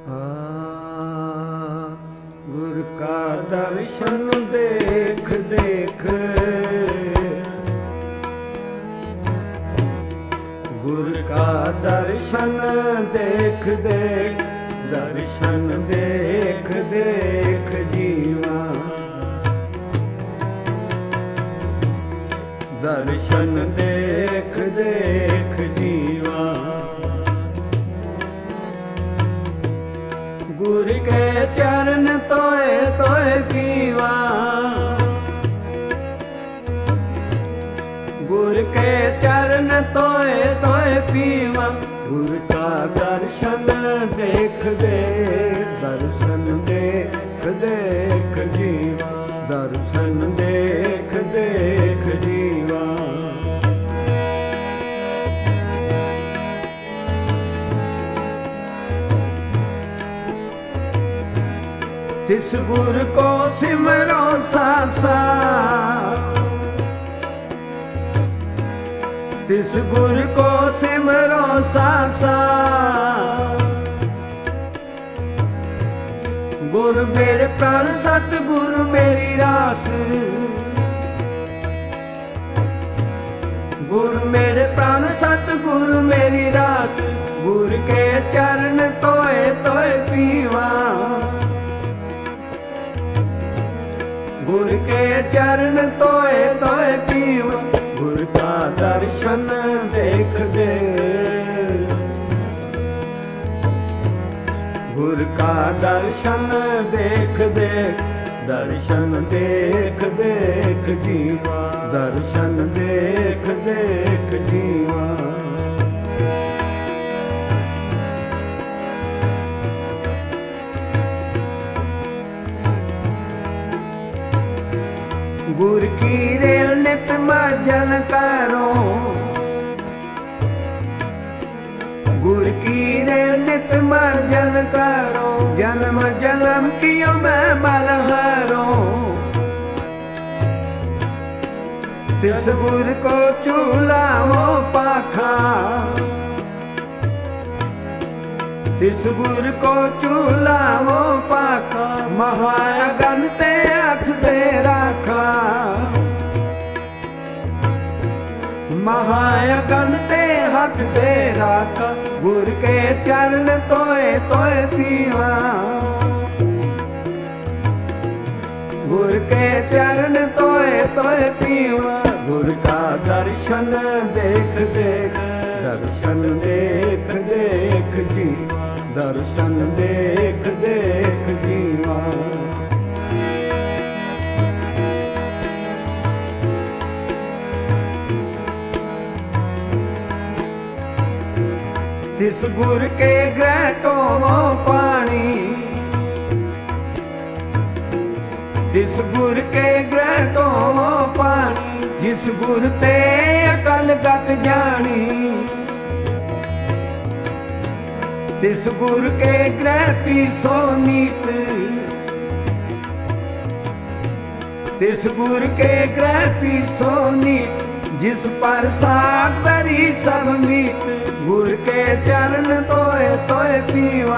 ਗੁਰ ਕਾ ਦਰਸ਼ਨ ਦੇਖ ਦੇਖ, ਗੁਰ ਕਾ ਦਰਸ਼ਨ ਦੇਖ ਦੇਖ, ਦਰਸ਼ਨ ਦੇਖ ਦੇਖ ਜੀਵਾ, ਦਰਸ਼ਨ ਦੇਖ ਦੇਖ ਜੀਵਾ। ਗੁਰ ਕੇ ਚਰਨ ਤੋਏ ਤੋਏ ਪੀਵਾ, ਗੁਰ ਕੇ ਚਰਨ ਤੋਏ ਤੋਏ ਪੀਵਾ। ਗੁਰ ਕਾ ਦਰਸ਼ਨ ਦੇਖ ਦੇਖ, ਦਰਸ਼ਨ ਦੇਖ ਦੇਖ ਜੀਵਾ, ਦਰਸ਼ਨ ਦੇਖ ਦੇਖ ਜੀਵਾ। ਤਿਸ ਗੁਰ ਕੋ ਸਿਮਰੋ ਸਾਸਾ, ਤਿਸ ਗੁਰ ਕੋ ਸਿਮਰੋ ਸਾਸਾ। ਗੁਰ ਮੇਰੇ ਪ੍ਰਾਨ ਸਤ ਗੁਰ ਮੇਰੀ ਰਾਸ, ਗੁਰ ਮੇਰੇ ਪ੍ਰਾਨ ਸਤ ਗੁਰ ਮੇਰੀ ਰਾਸ। ਗੁਰ ਕੇ ਚਰਨ ਤੋਏ ਤੋਏ ਪੀਵਾ, ਗੁਰ ਕੇ ਚਰਨ ਤੋਏ ਤੋਏ ਪੀਵਾ। ਗੁਰ ਕਾ ਦਰਸ਼ਨ ਦੇਖ ਦੇ, ਗੁਰ ਕਾ ਦਰਸ਼ਨ ਦੇਖ ਦੇਖ, ਦਰਸ਼ਨ ਦੇਖ ਦੇਖ ਜੀਵਾ, ਦਰਸ਼ਨ ਦੇਖ ਦੇਖ ਜੀਵਾ। ਗੁਰ ਕੀ ਰੇਲ ਨਿਤ ਮਾਜਨ ਕਰੋ, ਗੁਰ ਕੀ ਰੇਲ ਨਿਤ ਮਾਜਨ ਕਰੋ। ਜਨਮ ਜਨਮ ਕੀਓ ਮੈਂ ਮਲਹਾਰੋ, ਤਿਸ ਗੁਰ ਕੋ ਝੂਲਾਵੋ ਪਾਖਾ, ਤਿਸ ਗੁਰ ਕੋ ਝੂਲਾਵੋ ਪਾਖਾ। ਮਹਾਗਨ ਤੇ ਹੱਥ ਦੇ ਰਾਖਾ, ਮਹਾਗਨ ਤੇ ਹੱਥ ਦੇ ਰਾਖਾ। ਗੁਰ ਕੇ ਚਰਨ ਤੋਏ ਤੋਏ ਪੀਵਾ, ਗੁਰ ਕੇ ਚਰਨ ਤੋਏ ਤੋਏ ਪੀਵਾ। ਗੁਰ ਕਾ ਦਰਸ਼ਨ ਦੇਖ ਦੇਖ, ਦਰਸ਼ਨ ਦੇਖ ਦੇਖ ਜੀਵਾ, ਦਰਸ਼ਨ ਦੇਖ ਦੇਖ ਜੀਵਾ। ਤਿਸ ਗੁਰ ਕੇ ਗ੍ਰਹਿ ਢੋਵੋ ਪਾਣੀ, ਤਿਸ ਗੁਰ ਕੇ ਗ੍ਰਹਿ ਢੋਵੋ ਪਾਣੀ। ਜਿਸ ਗੁਰ ਤੇ ਅਕਲ ਗਤ ਜਾਣੀ, ਤਿਸ ਗੁਰ ਕੇ ਗ੍ਰਹਿ ਪੀਸੋ ਨੀਤ, ਤਿਸ ਗੁਰ ਕੇ ਗ੍ਰਹਿ ਪੀਸੋ ਨੀਤ। ਜਿਸ ਪਰ ਸਾਧ ਬਰੀ ਸਭ ਮੀਤ। ਗੁਰ ਕੇ ਚਰਨ ਤੋਏ ਤੋਏ ਪੀਵਾ,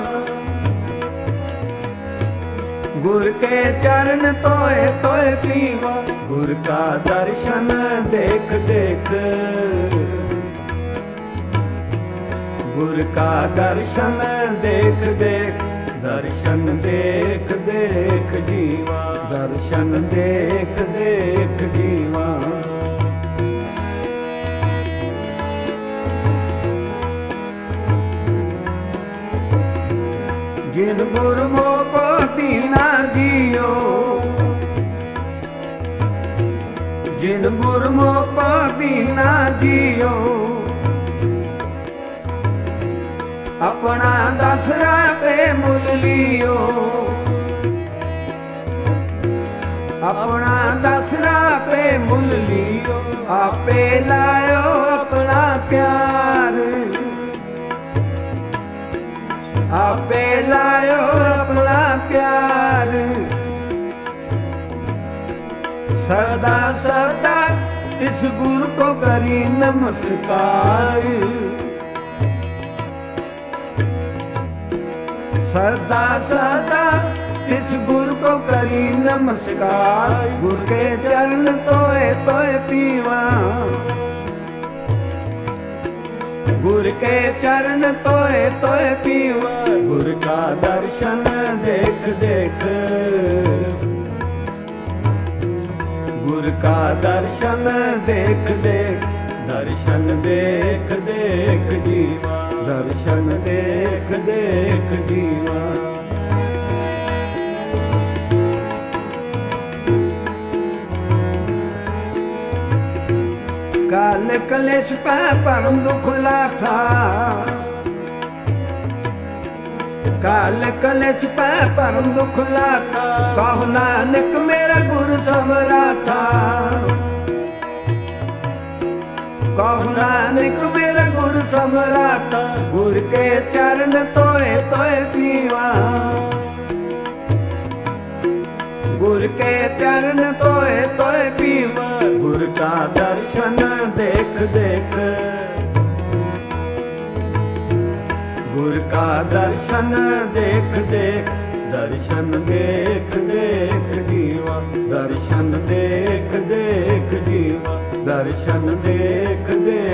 ਗੁਰ ਕੇ ਚਰਨ ਤੋਏ ਤੋਏ ਪੀਵਾ। ਗੁਰ ਕਾ ਦਰਸ਼ਨ ਦੇਖ ਦੇਖ, ਗੁਰ ਕਾ ਦਰਸ਼ਨ ਦੇਖ ਦੇਖ, ਦਰਸ਼ਨ ਦੇਖ ਦੇਖ ਜੀਵਾ, ਦਰਸ਼ਨ ਦੇਖ ਦੇਖ ਜੀਵਾ। ਜਿਨ ਗੁਰਮੁਖ ਕੋ ਦੀਨਾ ਜੀਓ, ਜਿਨ ਗੁਰਮੁਖ ਕੋ ਦੀਨਾ ਜੀਓ। ਆਪਣਾ ਦਸਰਾ ਪੇ ਮੁੱਲ ਲਿਓ, ਆਪਣਾ ਦਸਰਾ ਪੇ ਮੁੱਲ ਲਿਓ। ਆਪੇ ਲਾਇਓ ਆਪਣਾ ਪਿਆਰ, ਆਪੇ ਲਾਇਓ ਆਪਣਾ ਪਿਆਰ। सदा सदा इस गुरु को करी नमस्कार। सदा सदा तिस गुरु को करी नमस्कार, गुरु के चरण तोए तोए पीवा, गुरु के चरण तोए तोए पीवा। गुरु का दर्शन देख देख, गुरु का दर्शन देख देख, दर्शन देख देख जीवा, दर्शन देख देख जीवा। काल कलेश पै परम दुख लाथा, काल कलेश पै परम दुख लाथा, कहो नानक मेरा गुरु समराथा, कहो नानक मेरा गुरु समराथा। गुरु के चरण तोए तोए पीवा, गुरु के चरण तोए तोए पीवा। गुरु का दर्शन देख देख, गुरु का दर्शन देख देख, दर्शन देख देख जीवा, दर्शन देख देख जीवा, दर्शन देख देख।